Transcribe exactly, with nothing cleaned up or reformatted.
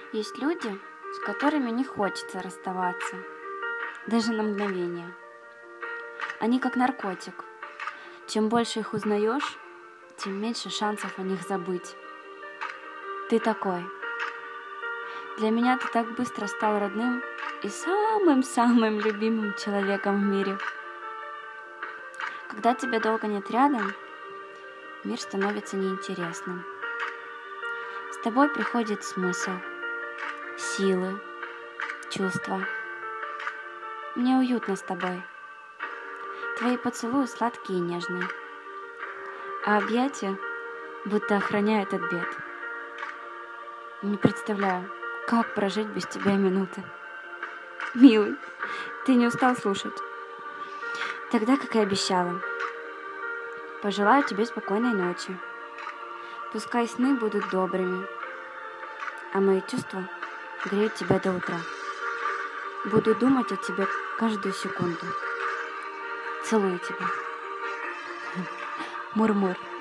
Есть люди, с которыми не хочется расставаться, даже на мгновение. Они как наркотик. Чем больше их узнаешь, тем меньше шансов о них забыть. Ты такой. Для меня ты так быстро стал родным и самым-самым любимым человеком в мире. Когда тебя долго нет рядом, мир становится неинтересным. С тобой приходит смысл, силы, чувства. Мне уютно с тобой. Твои поцелуи сладкие и нежные, а объятия будто охраняют от бед. Не представляю, как прожить без тебя минуты. Милый, ты не устал слушать? Тогда, как и обещала, пожелаю тебе спокойной ночи. Пускай сны будут добрыми, а мои чувства греют тебя до утра. Буду думать о тебе каждую секунду. Целую тебя. Мур-мур.